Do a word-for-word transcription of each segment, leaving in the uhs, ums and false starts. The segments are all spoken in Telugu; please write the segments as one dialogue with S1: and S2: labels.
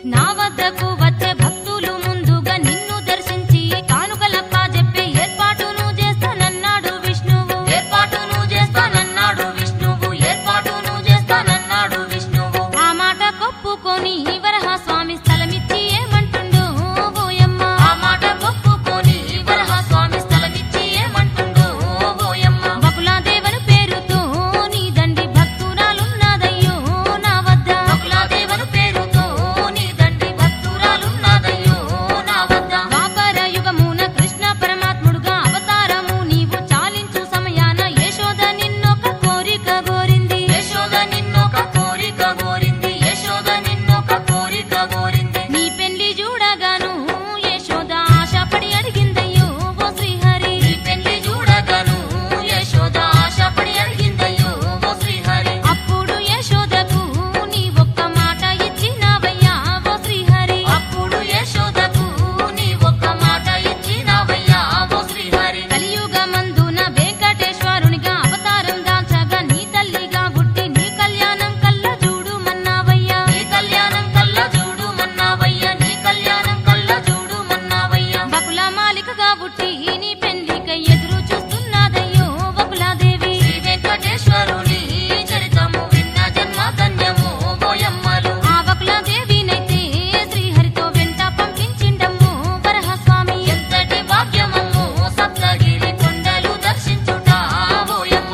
S1: నా వద్దకు వచ్చే భక్తులు ముందుగా నిన్ను దర్శించి కానుకలప్ప చెప్పే ఏర్పాటును చేస్తానన్నాడు విష్ణువు ఏర్పాటును చేస్తానన్నాడు విష్ణువు ఏర్పాటును చేస్తానన్నాడు విష్ణువు ఆ మాట కొప్పుకొని వరహస్వామి స్థలమిచ్చి ఏమంటుండు ఓయమ్మ ఆ మాట కొప్పుకొని వరహస్వామి స్థలమిచ్చి ఏమంటుండు ఓయమ్మ బకులాదేవను పేరుతో నీ దండి భక్తురాలున్నదయ్యో నా వద్ద బకులాదేవను పేరుతో నీ దండి భక్తురాలున్నదయ్యో నా వద్ద ద్వాపర యుగమున కృష్ణ పరమాత్ముడుగా అవతారము నీవు చాలించు సమయాన యశోద నిన్నొక కోరిక కోరింది యశోద నిన్నొక కోరిక కోరింది యశోద నిన్నొక కోరిక కోరింది నీ పెళ్లి చూడగాను యశోద ఆశపడి అడిగిందయ్యో ఓ శ్రీహరి నీ పెళ్లి చూడగాను యశోద ఆశపడి అడిగిందయ్యో ఓ శ్రీహరి అప్పుడు యశోదకు నీ ఒక్క మాట ఇచ్చినావయ్యా ఓ శ్రీహరి అప్పుడు యశోదకు నీ ఒక్క మాట ఇచ్చినావయ్యా ఓ శ్రీహరి కలియుగమందున వెంకటేశ్వరునిగా అవతారం దాల్చగా నీ తల్లిగా పుట్టి నీ కళ్యాణం కళ్ళ చూడుమన్నావయ్యా నీ కళ్యాణం కళ్ళ చూడుమన్నావయ్యా నీ కళ్యాణం కళ్ళ చూడుమన్నావయ్యా బకుల మాలికగా పుట్టి నీ పెళ్లికై ఎదురు చూస్తున్నదయ్యో బకులాదేవి శ్రీ వెంకటేశ్వరుని చరితము విన్న జన్మ ధన్యము ఓయమ్మలు ఆ బకులాదేవినైతే శ్రీహరితో వెంట పంపించిండమ్ము వరహస్వామి ఎంతటి భాగ్యమమ్ము సప్తగిరి కొండలు దర్శించుట ఓయమ్మ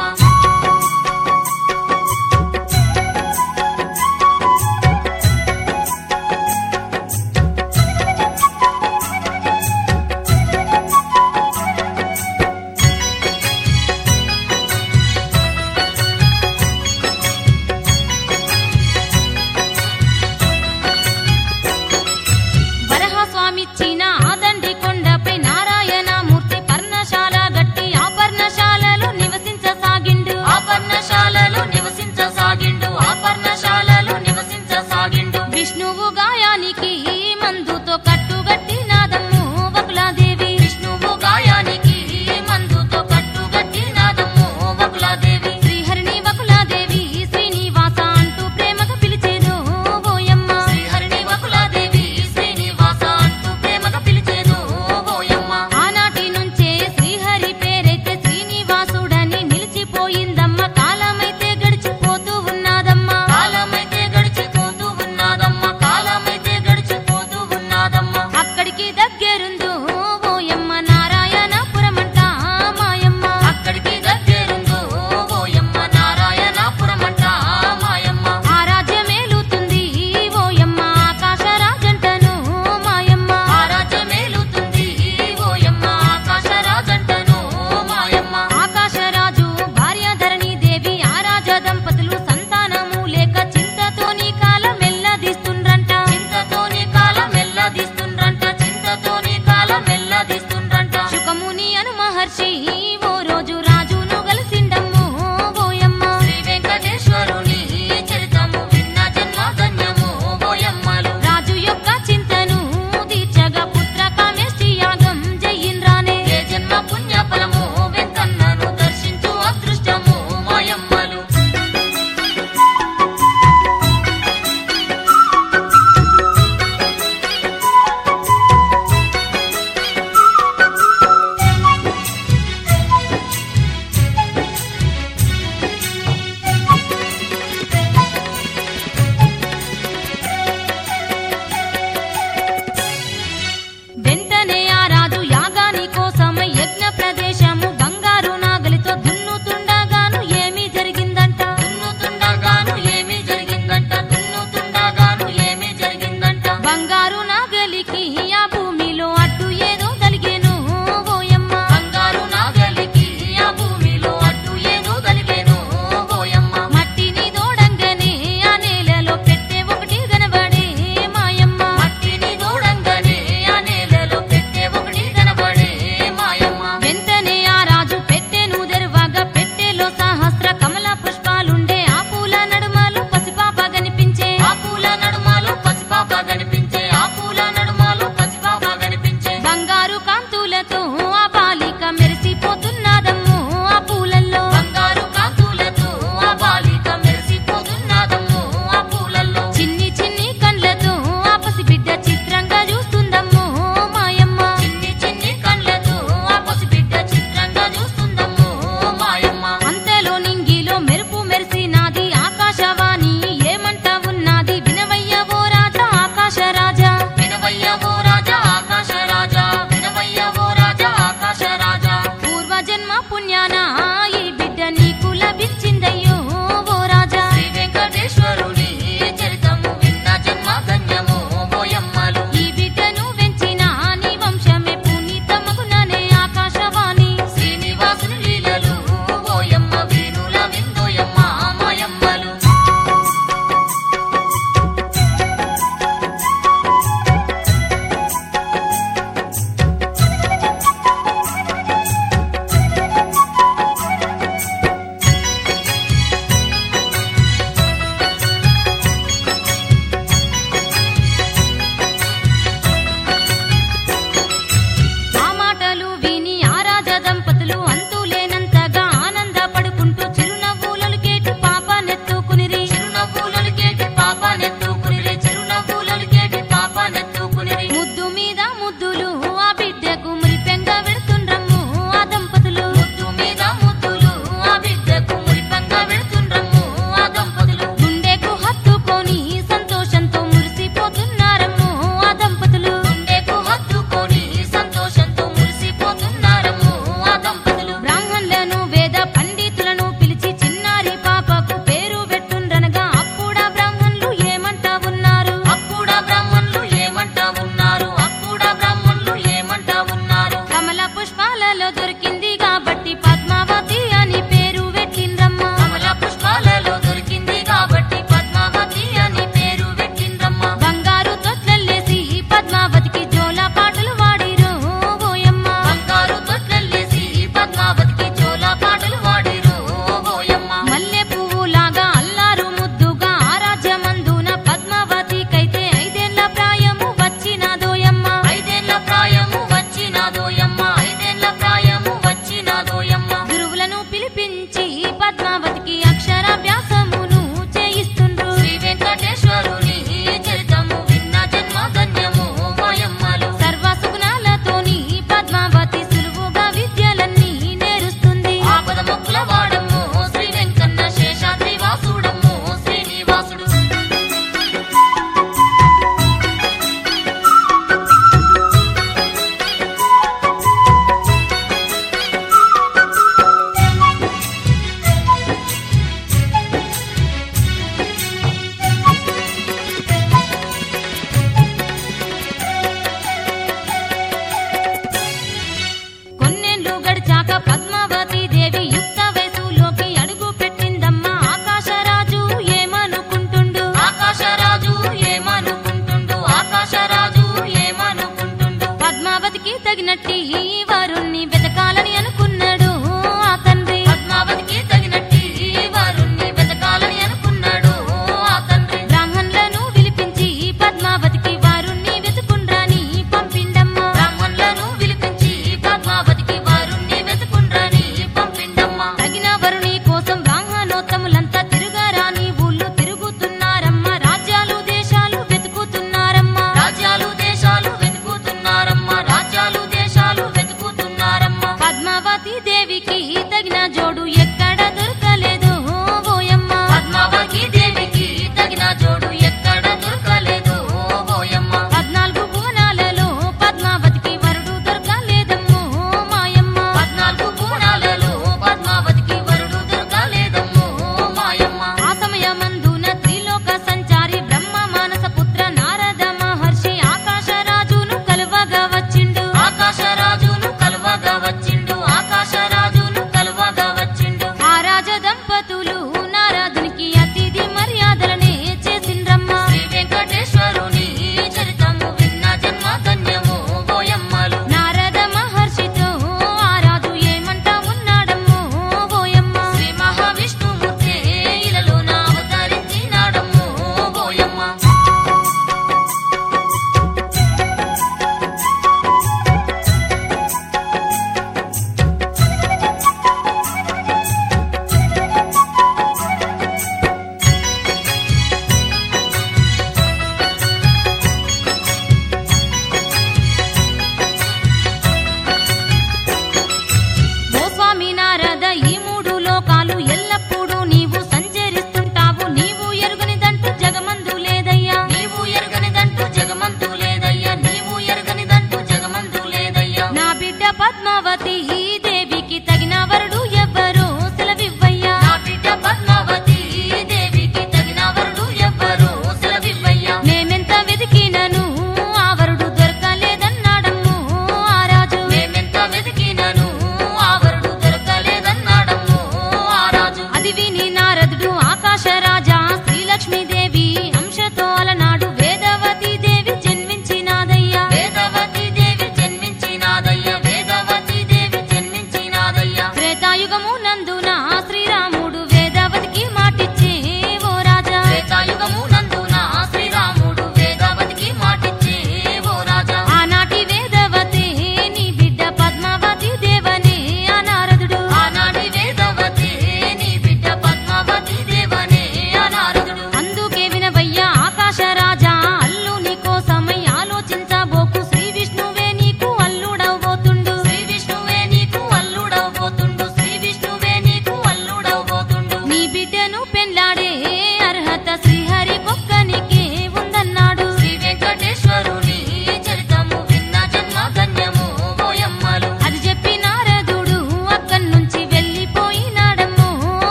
S1: వరహస్వామిచ్చిన ఆ దండి కొండపై నారాయణమూర్తి పర్ణశాల గట్టి ఆ పర్ణశాలలో నివసించసాగిండు ఆ పర్ణశాలలో నివసించసాగిండు ఆ పర్ణశాలలో నివసించసాగిండు విష్ణువు గాయానికి మందుతో కట్టుగట్టి నాదమ్ము బకులాదేవి విష్ణువు గాయానికి మందుతో కట్టుగట్టి నాదమ్ము బకులాదేవి శ్రీహరిని బకులాదేవి శ్రీనివాస అంటూ ప్రేమగా పిలిచేదో ఓయమ్మ శ్రీహరిని బకులాదేవి శ్రీనివాస అంటూ ప్రేమగా పిలిచేదో ఓయమ్మ ఆనాటి నుంచే శ్రీహరి పేరైతే శ్రీనివాసుడని నిలిచిపోయిందమ్మ కాలమైతే గడిచిపోతూ ఉన్నదమ్మ కాలమైతే గడిచిపోతూ ఉన్నదమ్మ కాలమైతే గడిచిపోతూ ఉన్నదమ్మ అక్కడికి దగ్గరుందో ఓయమ్మ నారాయణపురమంట మాయమ్మ అక్కడికి దగ్గరుందో ఓయమ్మ నారాయణపురమంట మాయమ్మ ఆ రాజ్యమేలుతుంది ఓయమ్మ ఆకాశరాజంటను మాయమ్మ ఆ రాజ్యమేలుతుంది ఓయమ్మ ఆకాశరాజంటను మాయమ్మ ఆకాశరాజు భార్య ధరణి దేవి ఆ రాజ దంపతులు సంతానము లేక చింతతోని కాలం ఎల్లదీస్తుండ్రంట చింతతోని కాలం ఎల్లదీస్తుండ్రంట చింతతోని కాలం ఎల్లదీస్తుండ్రంట శుకముని అను మహర్షి ఓ రోజు రాజును కలిసిండమ్ము ఓయమ్మ శ్రీ వెంకటేశ్వరుని చరితము విన్న జన్మ ధన్యము ఓయమ్మలు రాజు యొక్క చింతను తీర్చగా పుత్ర కామేష్టి యాగం జయింద్రానే ఏ జన్మ పుణ్య ఫలము వెంకన్నను దర్శించు అదృష్టము మాయమ్మలు వెంటనే ఆ రాజు యాగాని కోసమై యజ్ఞ ప్రదేశము బంగారు నాగలితో దున్నుతుండగాను ఏమీ జరిగిందంట దున్నుతుండగాను ఏమీ జరిగిందంట దున్నుతుండగాను ఏమీ జరిగిందంట బంగారు నాగలి